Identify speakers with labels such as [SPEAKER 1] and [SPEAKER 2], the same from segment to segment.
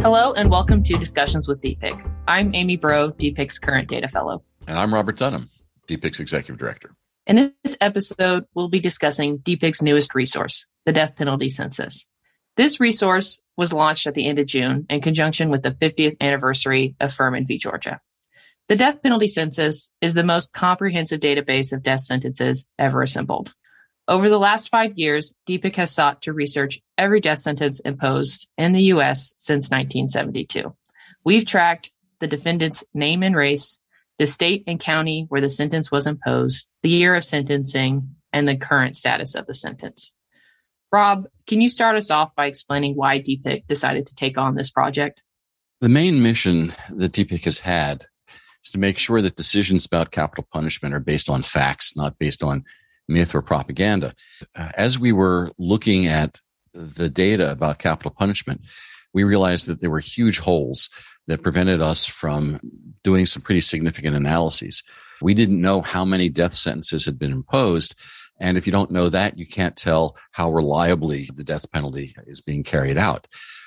[SPEAKER 1] Hello and welcome to Discussions with DPIC. I'm Amy Bro, DPIC's current data fellow.
[SPEAKER 2] And I'm Robert Dunham, DPIC's executive director.
[SPEAKER 1] In this episode, we'll be discussing DPIC's newest resource, the Death Penalty Census. This resource was launched at the end of June in conjunction with the 50th anniversary of Furman v. Georgia. The Death Penalty Census is the most comprehensive database of death sentences ever assembled. Over the last 5 years, DPIC has sought to research every death sentence imposed in the U.S. since 1972. We've tracked the defendant's name and race, the state and county where the sentence was imposed, the year of sentencing, and the current status of the sentence. Rob, can you start us off by explaining why DPIC decided to take on this project?
[SPEAKER 2] The main mission that DPIC has had is to make sure that decisions about capital punishment are based on facts, not based on myth or propaganda. As we were looking at the data about capital punishment, we realized that there were huge holes that prevented us from doing some pretty significant analyses. We didn't know how many death sentences had been imposed. And if you don't know that, you can't tell how reliably the death penalty is being carried out.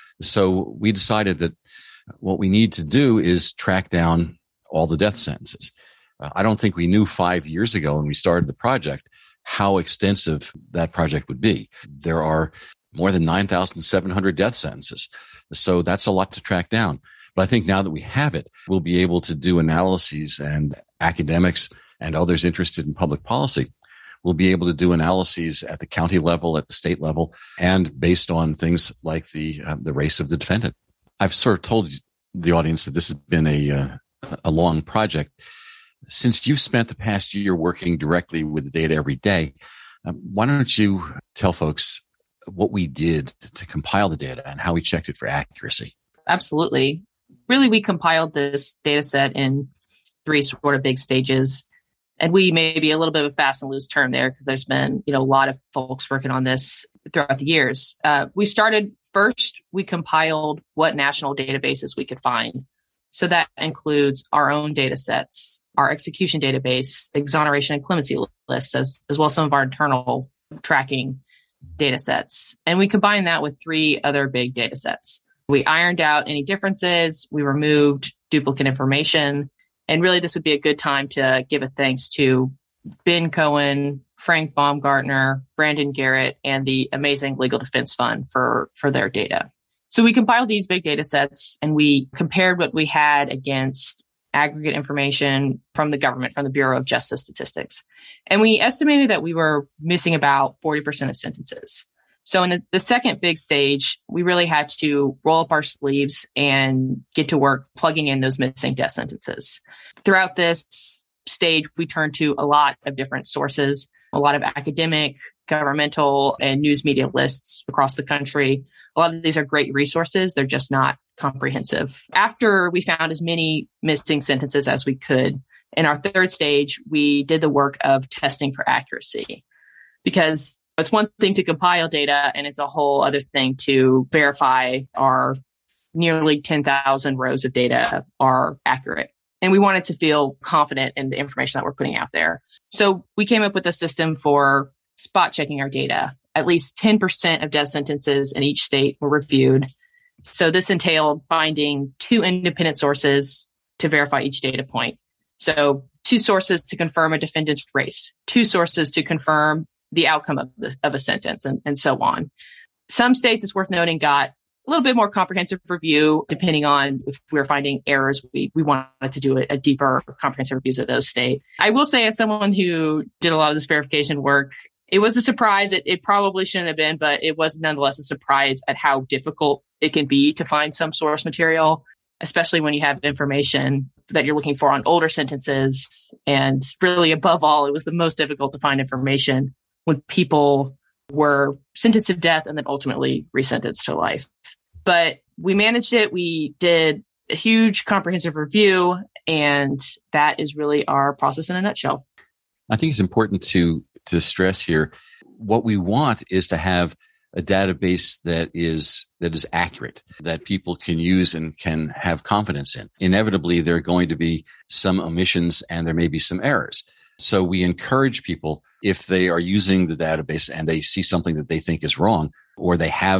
[SPEAKER 2] So we decided that what we need to do is track down all the death sentences. I don't think we knew 5 years ago when we started the project how extensive that project would be. There are more than 9,700 death sentences. So that's a lot to track down. But I think now that we have it, we'll be able to do analyses, and academics and others interested in public policy will be able to do analyses at the county level, at the state level, and based on things like the race of the defendant. I've sort of told the audience that this has been a long project. Since you've spent the past year working directly with the data every day, why don't you tell folks what we did to compile the data and how we checked it for accuracy?
[SPEAKER 1] Absolutely. Really, we compiled this data set in 3 sort of big stages. And we may be a little bit of a fast and loose term there because there's been, a lot of folks working on this throughout the years. We started first, we compiled what national databases we could find. So that includes our own data sets, our execution database, exoneration and clemency lists, as well as some of our internal tracking data sets. And we combined that with 3 other big data sets. We ironed out any differences. We removed duplicate information. And really, this would be a good time to give a thanks to Ben Cohen, Frank Baumgartner, Brandon Garrett, and the amazing Legal Defense Fund for their data. So we compiled these big data sets and we compared what we had against aggregate information from the government, from the Bureau of Justice Statistics. And we estimated that we were missing about 40% of sentences. So in the second big stage, we really had to roll up our sleeves and get to work plugging in those missing death sentences. Throughout this stage, we turned to a lot of different sources, a lot of academic, governmental, and news media lists across the country. A lot of these are great resources. They're just not comprehensive. After we found as many missing sentences as we could, in our third stage, we did the work of testing for accuracy. Because it's one thing to compile data, and it's a whole other thing to verify our nearly 10,000 rows of data are accurate. And we wanted to feel confident in the information that we're putting out there. So we came up with a system for spot checking our data. At least 10% of death sentences in each state were reviewed. So this entailed finding 2 independent sources to verify each data point. So 2 sources to confirm a defendant's race, 2 sources to confirm the outcome of a sentence, and so on. Some states, it's worth noting, got a little bit more comprehensive review, depending on if we were finding errors. We wanted to do a deeper comprehensive reviews of those states. I will say, as someone who did a lot of this verification work, it was a surprise. It probably shouldn't have been, but it was nonetheless a surprise at how difficult it can be to find some source material, especially when you have information that you're looking for on older sentences. And really, above all, it was the most difficult to find information when people were sentenced to death and then ultimately resentenced to life. But we managed it. We did a huge comprehensive review, and that is really our process in a nutshell.
[SPEAKER 2] I think it's important to stress here, what we want is to have a database that is accurate, that people can use and can have confidence in. Inevitably, there are going to be some omissions and there may be some errors. So we encourage people, if they are using the database and they see something that they think is wrong, or they have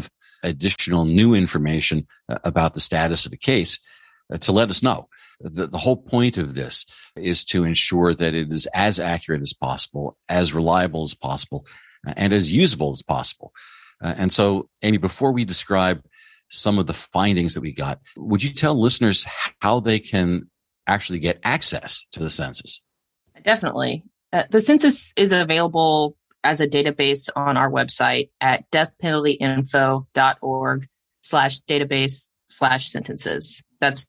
[SPEAKER 2] additional new information about the status of a case, to let us know. The whole point of this is to ensure that it is as accurate as possible, as reliable as possible, and as usable as possible. And so, Amy, before we describe some of the findings that we got, would you tell listeners how they can actually get access to the census?
[SPEAKER 1] Definitely. The census is available as a database on our website at deathpenaltyinfo.org/database/sentences. That's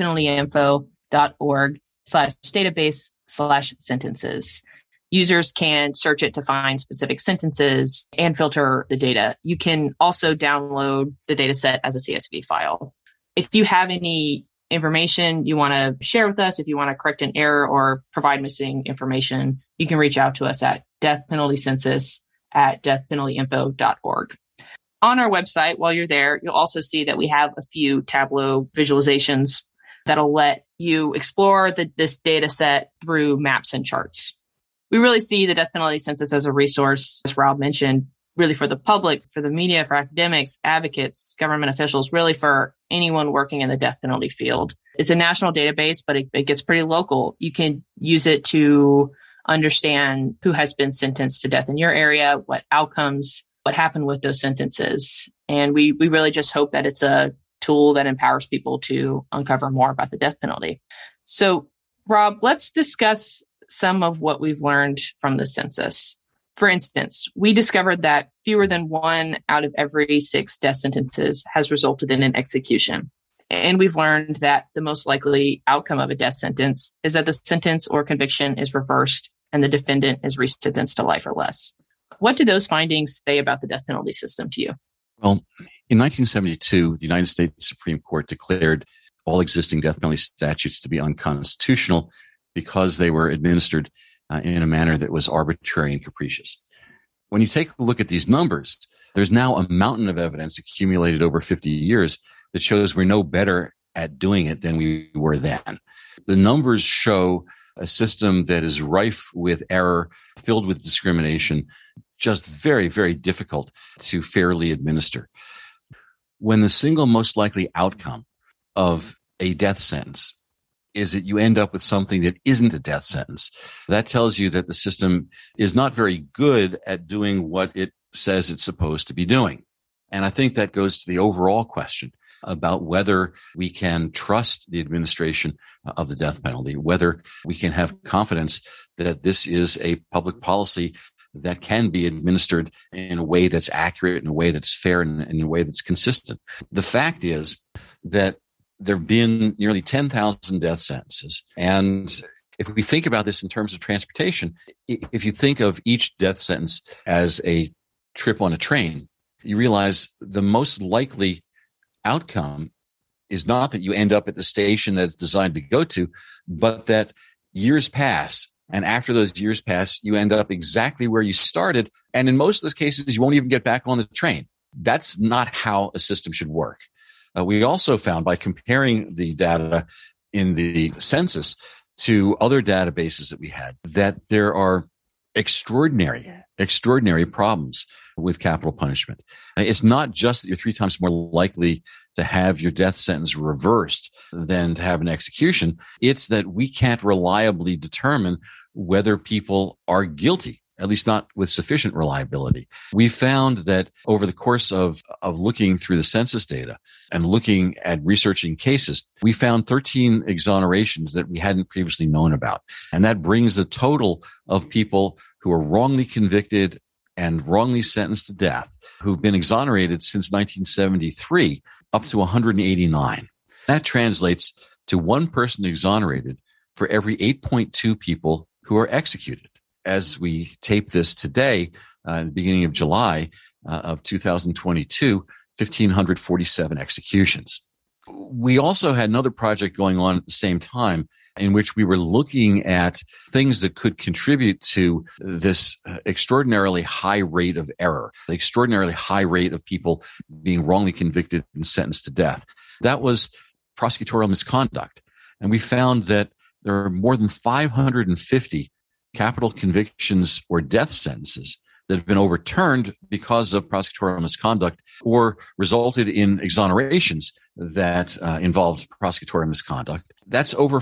[SPEAKER 1] deathpenaltyinfo.org/database/sentences. Users can search it to find specific sentences and filter the data. You can also download the data set as a CSV file. If you have any information you want to share with us, if you want to correct an error or provide missing information, you can reach out to us at deathpenaltycensus@deathpenaltyinfo.org. On our website, while you're there, you'll also see that we have a few Tableau visualizations that'll let you explore this data set through maps and charts. We really see the death penalty census as a resource, as Rob mentioned, really for the public, for the media, for academics, advocates, government officials, really for anyone working in the death penalty field. It's a national database, but it gets pretty local. You can use it to understand who has been sentenced to death in your area, what outcomes, what happened with those sentences. And we really just hope that it's a tool that empowers people to uncover more about the death penalty. So, Rob, let's discuss some of what we've learned from the census. For instance, we discovered that fewer than 1 out of every 6 death sentences has resulted in an execution. And we've learned that the most likely outcome of a death sentence is that the sentence or conviction is reversed and the defendant is resentenced to life or less. What do those findings say about the death penalty system to you?
[SPEAKER 2] Well, in 1972, the United States Supreme Court declared all existing death penalty statutes to be unconstitutional because they were administered in a manner that was arbitrary and capricious. When you take a look at these numbers, there's now a mountain of evidence accumulated over 50 years that shows we're no better at doing it than we were then. The numbers show a system that is rife with error, filled with discrimination, just very, very difficult to fairly administer. When the single most likely outcome of a death sentence is that you end up with something that isn't a death sentence, that tells you that the system is not very good at doing what it says it's supposed to be doing. And I think that goes to the overall question about whether we can trust the administration of the death penalty, whether we can have confidence that this is a public policy that can be administered in a way that's accurate, in a way that's fair, and in a way that's consistent. The fact is that there have been nearly 10,000 death sentences. And if we think about this in terms of transportation, if you think of each death sentence as a trip on a train, you realize the most likely outcome is not that you end up at the station that it's designed to go to, but that years pass. And after those years pass, you end up exactly where you started. And in most of those cases, you won't even get back on the train. That's not how a system should work. We also found by comparing the data in the census to other databases that we had that there are extraordinary problems with capital punishment. It's not just that you're 3 times more likely to have your death sentence reversed than to have an execution. It's that we can't reliably determine whether people are guilty, at least not with sufficient reliability. We found that over the course of looking through the census data and looking at researching cases, we found 13 exonerations that we hadn't previously known about. And that brings the total of people who are wrongly convicted and wrongly sentenced to death, who've been exonerated since 1973, up to 189. That translates to 1 person exonerated for every 8.2 people who are executed. As we tape this today, the beginning of July of 2022, 1,547 executions. We also had another project going on at the same time in which we were looking at things that could contribute to this extraordinarily high rate of error, the extraordinarily high rate of people being wrongly convicted and sentenced to death. That was prosecutorial misconduct. And we found that there are more than 550 capital convictions or death sentences that have been overturned because of prosecutorial misconduct or resulted in exonerations that involved prosecutorial misconduct. That's over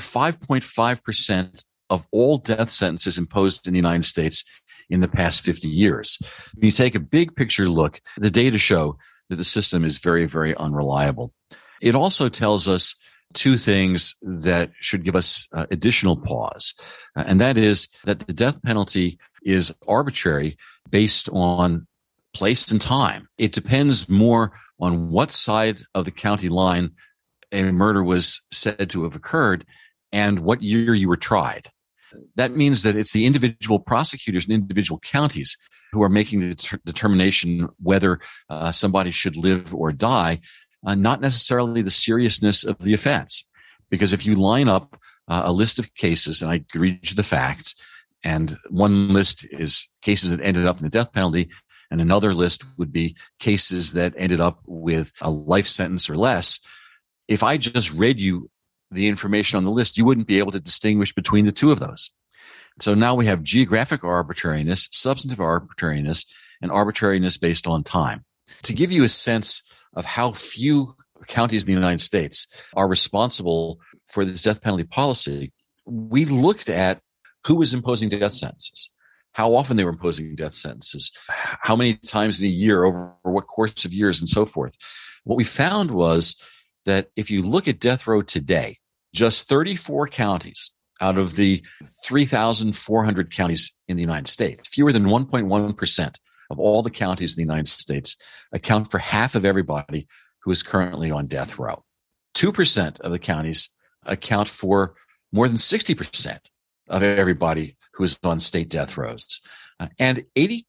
[SPEAKER 2] 5.5% of all death sentences imposed in the United States in the past 50 years. When you take a big picture look, the data show that the system is very, very unreliable. It also tells us two things that should give us additional pause. And that is that the death penalty is arbitrary based on place and time. It depends more on what side of the county line a murder was said to have occurred and what year you were tried. That means that it's the individual prosecutors and individual counties who are making the determination whether somebody should live or die, not necessarily the seriousness of the offense. Because if you line up a list of cases, and I could read you the facts, and one list is cases that ended up in the death penalty, and another list would be cases that ended up with a life sentence or less. If I just read you the information on the list, you wouldn't be able to distinguish between the two of those. So now we have geographic arbitrariness, substantive arbitrariness, and arbitrariness based on time. To give you a sense of how few counties in the United States are responsible for this death penalty policy, we looked at who was imposing death sentences, how often they were imposing death sentences, how many times in a year, over what course of years, and so forth. What we found was that if you look at death row today, just 34 counties out of the 3,400 counties in the United States, fewer than 1.1% of all the counties in the United States account for half of everybody who is currently on death row. 2% of the counties account for more than 60% of everybody who is on state death rows. And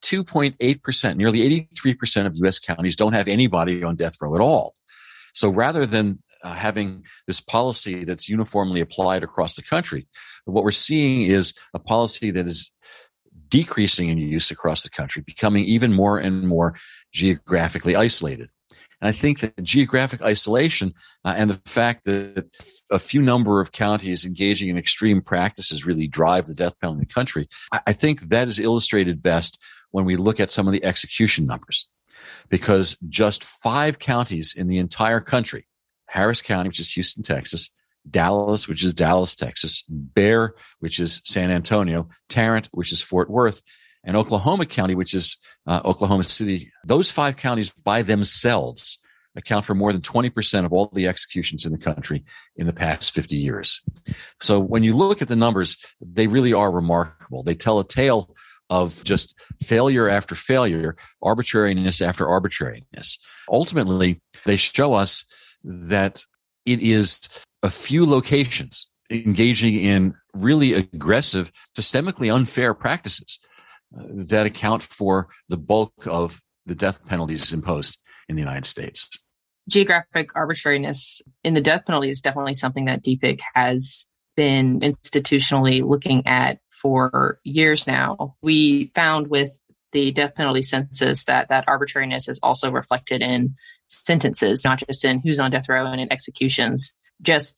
[SPEAKER 2] 82.8%, nearly 83% of U.S. counties don't have anybody on death row at all. So rather than having this policy that's uniformly applied across the country, what we're seeing is a policy that is decreasing in use across the country, becoming even more and more geographically isolated. And I think that geographic isolation and the fact that a few number of counties engaging in extreme practices really drive the death penalty in the country, I think that is illustrated best when we look at some of the execution numbers. Because just 5 counties in the entire country, Harris County, which is Houston, Texas, Dallas, which is Dallas, Texas, Bexar, which is San Antonio, Tarrant, which is Fort Worth, and Oklahoma County, which is Oklahoma City. Those 5 counties by themselves account for more than 20% of all the executions in the country in the past 50 years. So when you look at the numbers, they really are remarkable. They tell a tale of just failure after failure, arbitrariness after arbitrariness. Ultimately, they show us that it is a few locations engaging in really aggressive, systemically unfair practices that account for the bulk of the death penalties imposed in the United States.
[SPEAKER 1] Geographic arbitrariness in the death penalty is definitely something that DPIC has been institutionally looking at for years now. We found with the death penalty census that arbitrariness is also reflected in sentences, not just in who's on death row and in executions. Just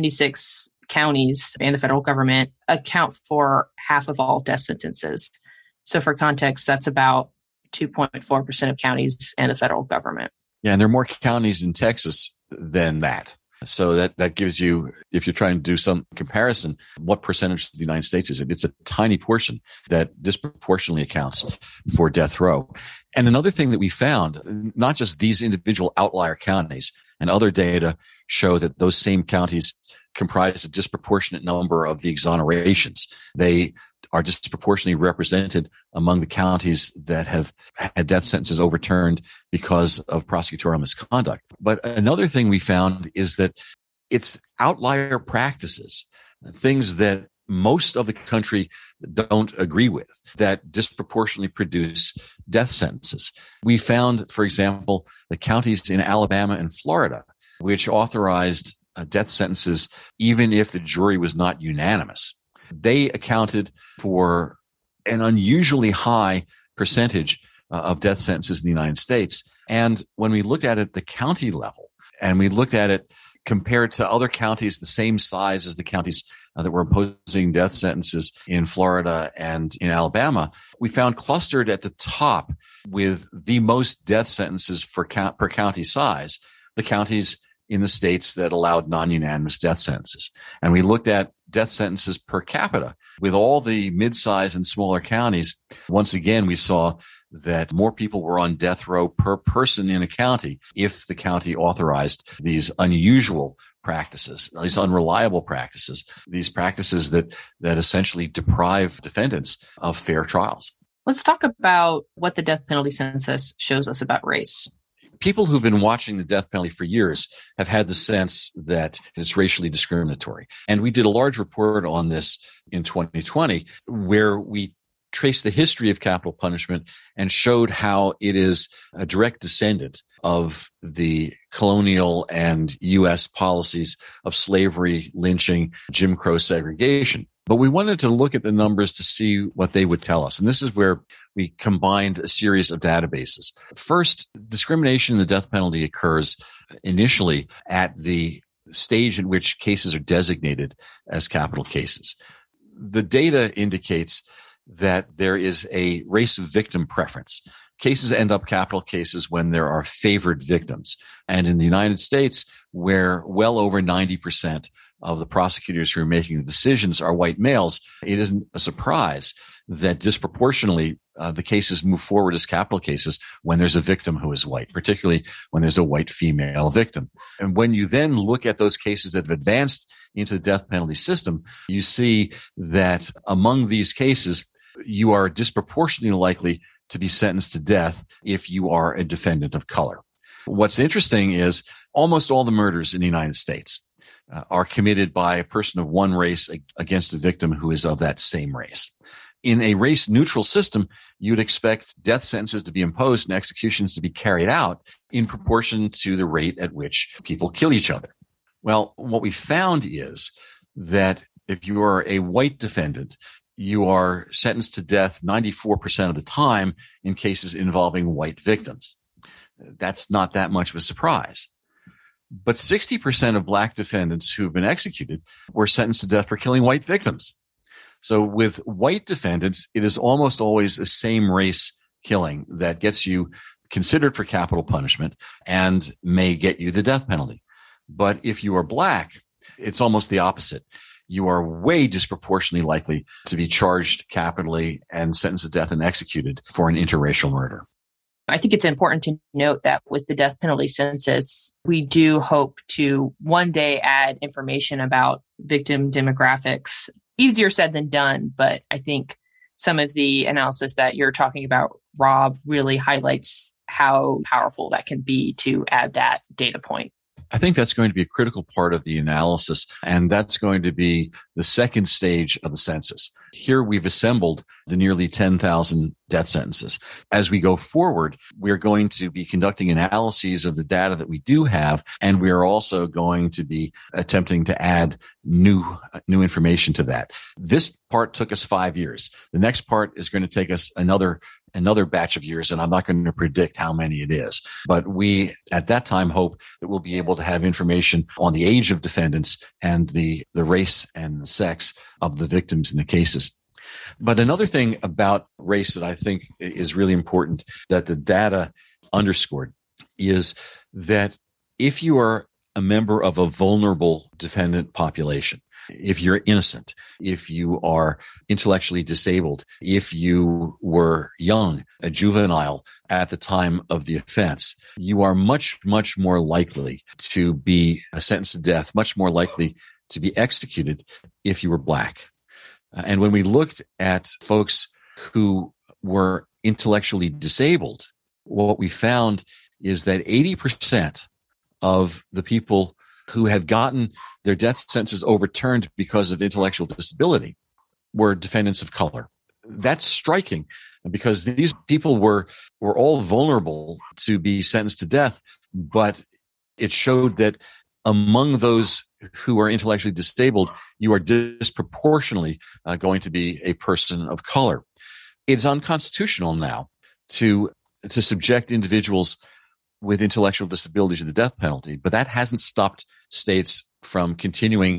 [SPEAKER 1] 76 counties in the federal government account for half of all death sentences. So for context, that's about 2.4% of counties in the federal government.
[SPEAKER 2] Yeah, and there are more counties in Texas than that. So that gives you, if you're trying to do some comparison, what percentage of the United States is it? It's a tiny portion that disproportionately accounts for death row. And another thing that we found, not just these individual outlier counties, and other data show that those same counties comprise a disproportionate number of the exonerations. They are disproportionately represented among the counties that have had death sentences overturned because of prosecutorial misconduct. But another thing we found is that it's outlier practices, things that most of the country don't agree with, that disproportionately produce death sentences. We found, for example, the counties in Alabama and Florida, which authorized death sentences even if the jury was not unanimous. They accounted for an unusually high percentage of death sentences in the United States. And when we looked at it at the county level, and we looked at it compared to other counties the same size as the counties that were imposing death sentences in Florida and in Alabama, we found clustered at the top with the most death sentences per county size, the counties in the states that allowed non-unanimous death sentences. And we looked at death sentences per capita with all the mid-size and smaller counties. Once again, we saw that more people were on death row per person in a county if the county authorized these unusual practices, these unreliable practices, these practices that essentially deprive defendants of fair trials.
[SPEAKER 1] Let's talk about what the death penalty census shows us about race.
[SPEAKER 2] People who've been watching the death penalty for years have had the sense that it's racially discriminatory. And we did a large report on this in 2020 where we traced the history of capital punishment and showed how it is a direct descendant of the colonial and U.S. policies of slavery, lynching, Jim Crow segregation. But we wanted to look at the numbers to see what they would tell us. And this is where we combined a series of databases. First, discrimination in the death penalty occurs initially at the stage in which cases are designated as capital cases. The data indicates that there is a race of victim preference. Cases end up capital cases when there are favored victims. And in the United States, where well over 90% of the prosecutors who are making the decisions are white males, it isn't a surprise that disproportionately the cases move forward as capital cases when there's a victim who is white, particularly when there's a white female victim. And when you then look at those cases that have advanced into the death penalty system, you see that among these cases, you are disproportionately likely to be sentenced to death if you are a defendant of color. What's interesting is almost all the murders in the United States are committed by a person of one race against a victim who is of that same race. In a race-neutral system, you'd expect death sentences to be imposed and executions to be carried out in proportion to the rate at which people kill each other. Well, what we found is that if you are a white defendant, you are sentenced to death 94% of the time in cases involving white victims. That's not that much of a surprise. But 60% of black defendants who've been executed were sentenced to death for killing white victims. So with white defendants, it is almost always the same race killing that gets you considered for capital punishment and may get you the death penalty. But if you are black, it's almost the opposite. You are way disproportionately likely to be charged capitally and sentenced to death and executed for an interracial murder.
[SPEAKER 1] I think it's important to note that with the death penalty census, we do hope to one day add information about victim demographics. Easier said than done, but I think some of the analysis that you're talking about, Rob, really highlights how powerful that can be to add that data point.
[SPEAKER 2] I think that's going to be a critical part of the analysis, and that's going to be the second stage of the census. Here we've assembled the nearly 10,000 death sentences. As we go forward, we're going to be conducting analyses of the data that we do have, and we are also going to be attempting to add new information to that. This part took us 5 years. The next part is going to take us another batch of years, and I'm not going to predict how many it is. But we, at that time, hope that we'll be able to have information on the age of defendants and the race and the sex of the victims in the cases. But another thing about race that I think is really important that the data underscored is that if you are a member of a vulnerable defendant population, if you're innocent, if you are intellectually disabled, if you were young, a juvenile at the time of the offense, you are much, much more likely to be sentenced to death, much more likely to be executed if you were black. And when we looked at folks who were intellectually disabled, what we found is that 80% of the people who have gotten their death sentences overturned because of intellectual disability were defendants of color. That's striking because these people were all vulnerable to be sentenced to death, but it showed that among those who are intellectually disabled, you are disproportionately going to be a person of color. It's unconstitutional now to subject individuals with intellectual disability to the death penalty, but that hasn't stopped states from continuing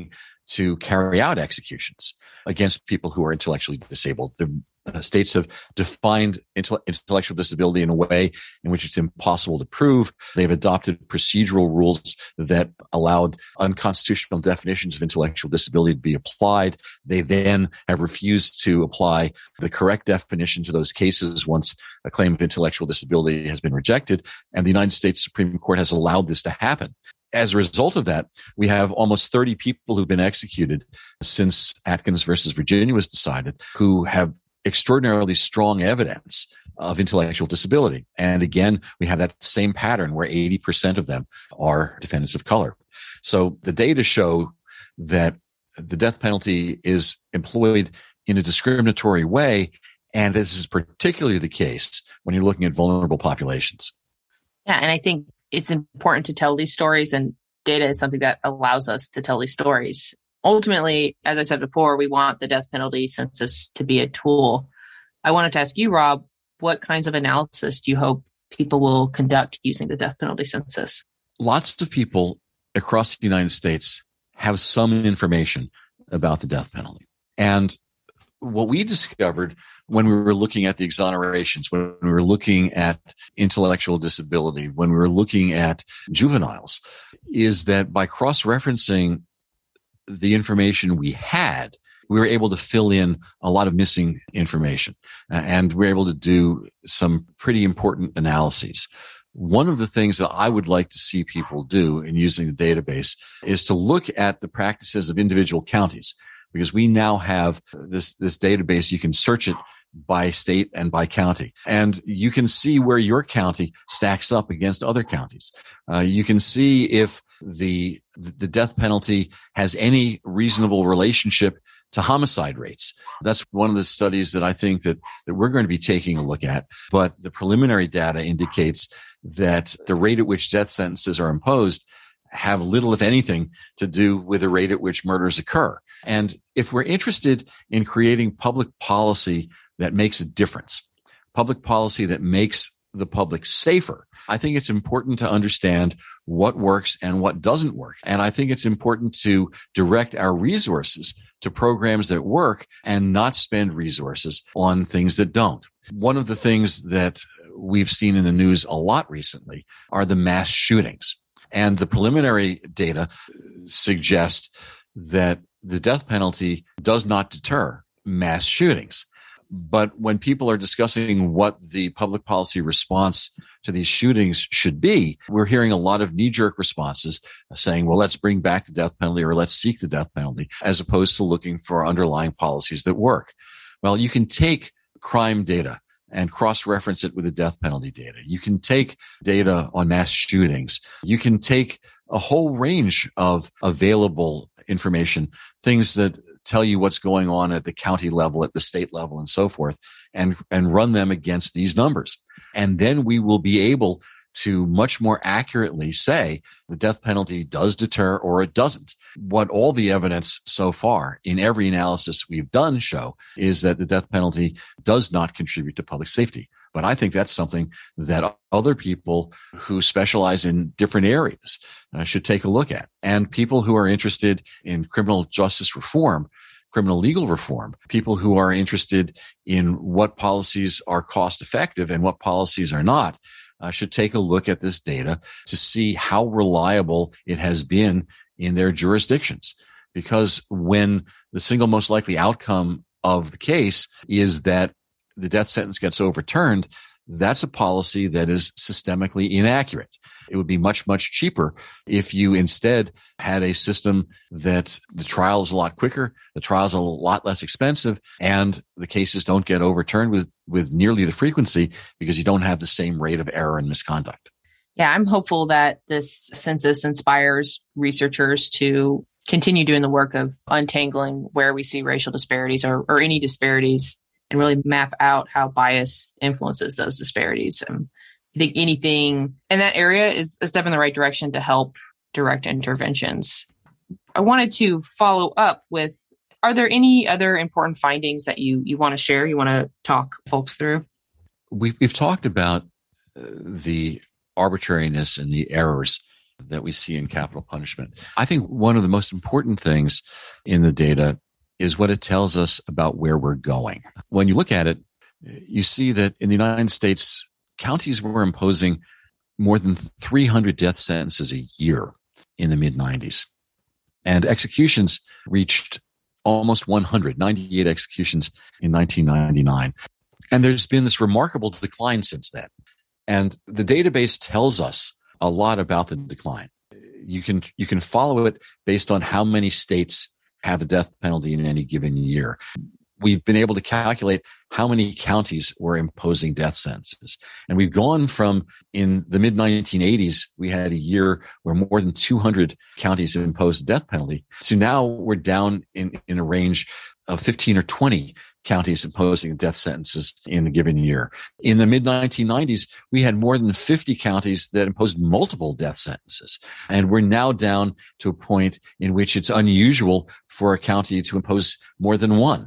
[SPEAKER 2] to carry out executions against people who are intellectually disabled. The states have defined intellectual disability in a way in which it's impossible to prove. They've adopted procedural rules that allowed unconstitutional definitions of intellectual disability to be applied. They then have refused to apply the correct definition to those cases once a claim of intellectual disability has been rejected. And the United States Supreme Court has allowed this to happen. As a result of that, we have almost 30 people who've been executed since Atkins versus Virginia was decided, who have extraordinarily strong evidence of intellectual disability. And again, we have that same pattern where 80% of them are defendants of color. So the data show that the death penalty is employed in a discriminatory way. And this is particularly the case when you're looking at vulnerable populations.
[SPEAKER 1] Yeah. And I think it's important to tell these stories, and data is something that allows us to tell these stories. Ultimately, as I said before, we want the death penalty census to be a tool. I wanted to ask you, Rob, what kinds of analysis do you hope people will conduct using the death penalty census?
[SPEAKER 2] Lots of people across the United States have some information about the death penalty. And what we discovered when we were looking at the exonerations, when we were looking at intellectual disability, when we were looking at juveniles, is that by cross-referencing the information we had, we were able to fill in a lot of missing information, and we were able to do some pretty important analyses. One of the things that I would like to see people do in using the database is to look at the practices of individual counties, because we now have this database. You can search it by state and by county, and you can see where your county stacks up against other counties. You can see if the death penalty has any reasonable relationship to homicide rates. That's one of the studies that I think that we're going to be taking a look at. But the preliminary data indicates that the rate at which death sentences are imposed have little, if anything, to do with the rate at which murders occur. And if we're interested in creating public policy that makes a difference, public policy that makes the public safer, I think it's important to understand what works and what doesn't work. And I think it's important to direct our resources to programs that work and not spend resources on things that don't. One of the things that we've seen in the news a lot recently are the mass shootings. And the preliminary data suggest that the death penalty does not deter mass shootings. But when people are discussing what the public policy response to these shootings should be, we're hearing a lot of knee-jerk responses saying, well, let's bring back the death penalty, or let's seek the death penalty, as opposed to looking for underlying policies that work. Well, you can take crime data and cross-reference it with the death penalty data. You can take data on mass shootings. You can take a whole range of available information, things that tell you what's going on at the county level, at the state level, and so forth, and run them against these numbers. And then we will be able to much more accurately say the death penalty does deter or it doesn't. What all the evidence so far in every analysis we've done show is that the death penalty does not contribute to public safety. But I think that's something that other people who specialize in different areas should take a look at. And people who are interested in criminal justice reform, criminal legal reform, people who are interested in what policies are cost effective and what policies are not, should take a look at this data to see how reliable it has been in their jurisdictions. Because when the single most likely outcome of the case is that the death sentence gets overturned, that's a policy that is systemically inaccurate. It would be much, much cheaper if you instead had a system that the trial is a lot quicker, the trial is a lot less expensive, and the cases don't get overturned with nearly the frequency because you don't have the same rate of error and misconduct.
[SPEAKER 1] Yeah, I'm hopeful that this census inspires researchers to continue doing the work of untangling where we see racial disparities or any disparities, and really map out how bias influences those disparities. I think anything in that area is a step in the right direction to help direct interventions. I wanted to follow up with, are there any other important findings that you want to share, you want to talk folks through?
[SPEAKER 2] We've talked about the arbitrariness and the errors that we see in capital punishment. I think one of the most important things in the data is what it tells us about where we're going. When you look at it, you see that in the United States, counties were imposing more than 300 death sentences a year in the mid-90s. And executions reached almost 198 executions in 1999. And there's been this remarkable decline since then. And the database tells us a lot about the decline. You can follow it based on how many states have the death penalty in any given year. We've been able to calculate how many counties were imposing death sentences. And we've gone from, in the mid-1980s, we had a year where more than 200 counties imposed the death penalty, to now we're down in a range of 15 or 20 counties imposing death sentences in a given year. In the mid-1990s, we had more than 50 counties that imposed multiple death sentences. And we're now down to a point in which it's unusual for a county to impose more than one.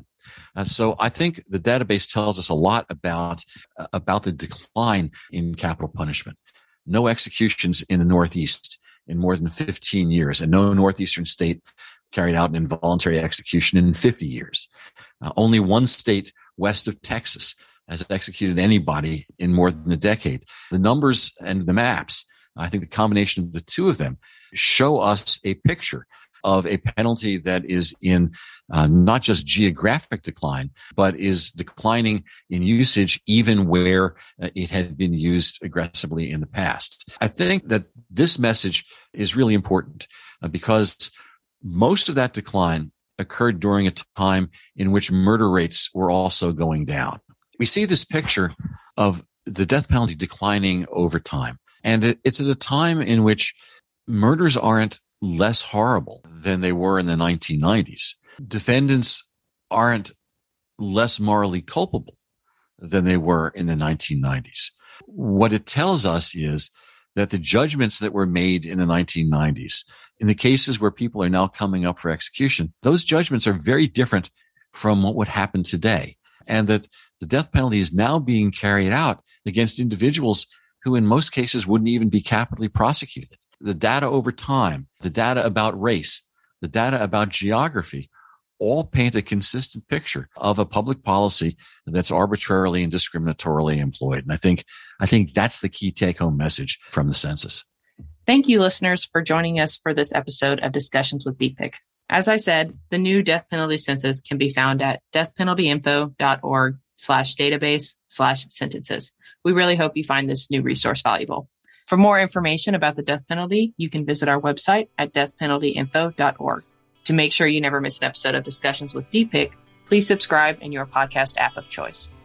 [SPEAKER 2] So I think the database tells us a lot about the decline in capital punishment. No executions in the Northeast in more than 15 years, and no Northeastern state carried out an involuntary execution in 50 years. Only one state west of Texas has executed anybody in more than a decade. The numbers and the maps, I think the combination of the two of them, show us a picture of a penalty that is in not just geographic decline, but is declining in usage even where it had been used aggressively in the past. I think that this message is really important because most of that decline occurred during a time in which murder rates were also going down. We see this picture of the death penalty declining over time. And it's at a time in which murders aren't less horrible than they were in the 1990s. Defendants aren't less morally culpable than they were in the 1990s. What it tells us is that the judgments that were made in the 1990s, in the cases where people are now coming up for execution, those judgments are very different from what would happen today. And that the death penalty is now being carried out against individuals who in most cases wouldn't even be capitally prosecuted. The data over time, the data about race, the data about geography, all paint a consistent picture of a public policy that's arbitrarily and discriminatorily employed. And I think that's the key take-home message from the census.
[SPEAKER 1] Thank you, listeners, for joining us for this episode of Discussions with DPIC. As I said, the new death penalty census can be found at deathpenaltyinfo.org/database/sentences. We really hope you find this new resource valuable. For more information about the death penalty, you can visit our website at deathpenaltyinfo.org. To make sure you never miss an episode of Discussions with DPIC, please subscribe in your podcast app of choice.